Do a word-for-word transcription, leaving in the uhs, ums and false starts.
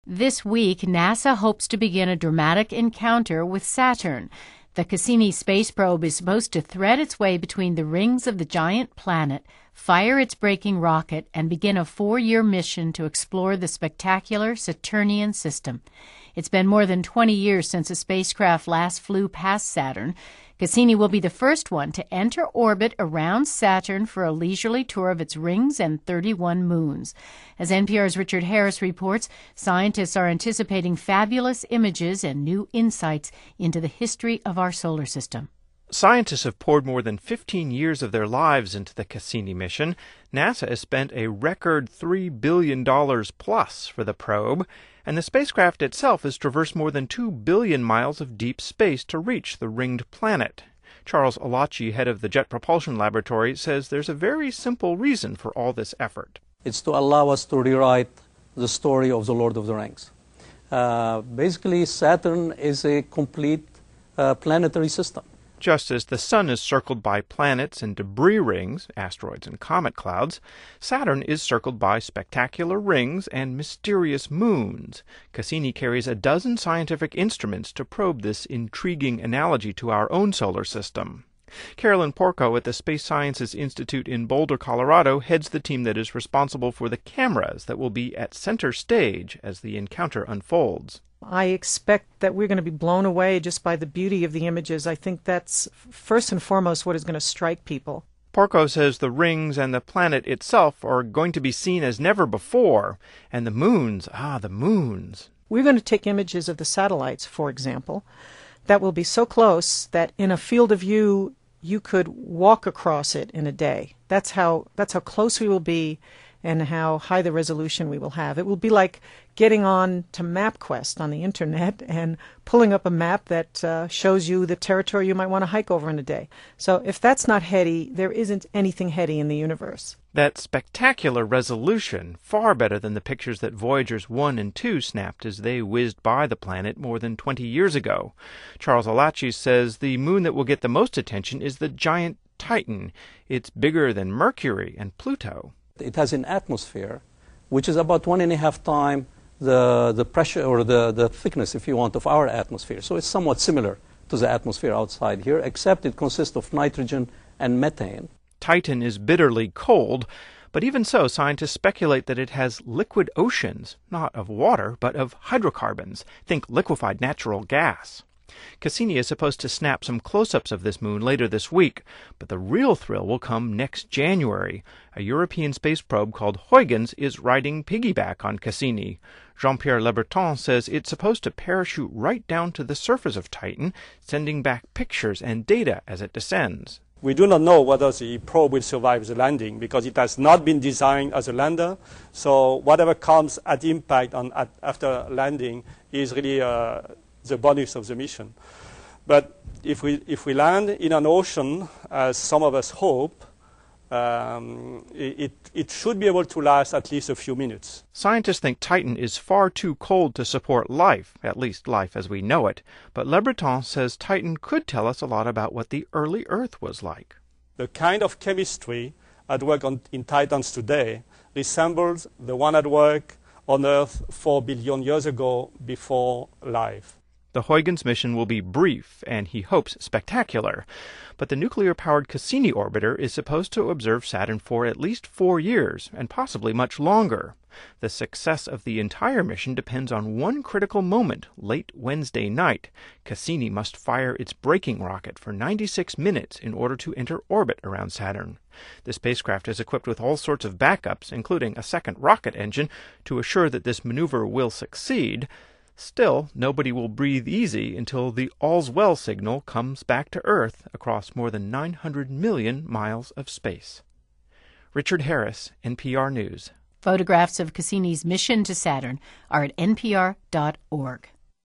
This week, NASA hopes to begin a dramatic encounter with Saturn. The Cassini space probe is supposed to thread its way between the rings of the giant planet, fire its braking rocket, and begin a four-year mission to explore the spectacular Saturnian system. It's been more than twenty years since a spacecraft last flew past Saturn. Cassini will be the first one to enter orbit around Saturn for a leisurely tour of its rings and thirty-one moons. As N P R's Richard Harris reports, scientists are anticipating fabulous images and new insights into the history of our solar system. Scientists have poured more than fifteen years of their lives into the Cassini mission. NASA has spent a record three billion dollars plus for the probe, and the spacecraft itself has traversed more than two billion miles of deep space to reach the ringed planet. Charles Alachi, head of the Jet Propulsion Laboratory, says there's a very simple reason for all this effort. It's to allow us to rewrite the story of the Lord of the Rings. Uh, basically, Saturn is a complete uh, planetary system. Just as the Sun is circled by planets and debris rings, asteroids and comet clouds, Saturn is circled by spectacular rings and mysterious moons. Cassini carries a dozen scientific instruments to probe this intriguing analogy to our own solar system. Carolyn Porco at the Space Sciences Institute in Boulder, Colorado, heads the team that is responsible for the cameras that will be at center stage as the encounter unfolds. I expect that we're going to be blown away just by the beauty of the images. I think that's first and foremost what is going to strike people. Porco says the rings and the planet itself are going to be seen as never before. And the moons, ah, the moons. We're going to take images of the satellites, for example, that will be so close that in a field of view you could walk across it in a day. That's how, that's how close we will be and how high the resolution we will have. It will be like getting on to MapQuest on the internet and pulling up a map that uh, shows you the territory you might want to hike over in a day. So if that's not heady, there isn't anything heady in the universe. That spectacular resolution, far better than the pictures that Voyagers one and two snapped as they whizzed by the planet more than twenty years ago. Charles Alachi says the moon that will get the most attention is the giant Titan. It's bigger than Mercury and Pluto. It has an atmosphere, which is about one and a half times the, the pressure or the, the thickness, if you want, of our atmosphere. So it's somewhat similar to the atmosphere outside here, except it consists of nitrogen and methane. Titan is bitterly cold, but even so, scientists speculate that it has liquid oceans, not of water, but of hydrocarbons. Think liquefied natural gas. Cassini is supposed to snap some close-ups of this moon later this week, but the real thrill will come next January. A European space probe called Huygens is riding piggyback on Cassini. Jean-Pierre Lebreton says it's supposed to parachute right down to the surface of Titan, sending back pictures and data as it descends. We do not know whether the probe will survive the landing because it has not been designed as a lander. So whatever comes at impact on, at, after landing is really uh, the bonus of the mission. But if we, if we land in an ocean, as some of us hope, um, it, it should be able to last at least a few minutes. Scientists think Titan is far too cold to support life, at least life as we know it. But Lebreton says Titan could tell us a lot about what the early Earth was like. The kind of chemistry at work on, in Titans today resembles the one at work on Earth four billion years ago before life. The Huygens mission will be brief, and he hopes spectacular. But the nuclear-powered Cassini orbiter is supposed to observe Saturn for at least four years, and possibly much longer. The success of the entire mission depends on one critical moment, late Wednesday night. Cassini must fire its braking rocket for ninety-six minutes in order to enter orbit around Saturn. The spacecraft is equipped with all sorts of backups, including a second rocket engine, to assure that this maneuver will succeed. Still, nobody will breathe easy until the all's well signal comes back to Earth across more than nine hundred million miles of space. Richard Harris, N P R News. Photographs of Cassini's mission to Saturn are at N P R dot org.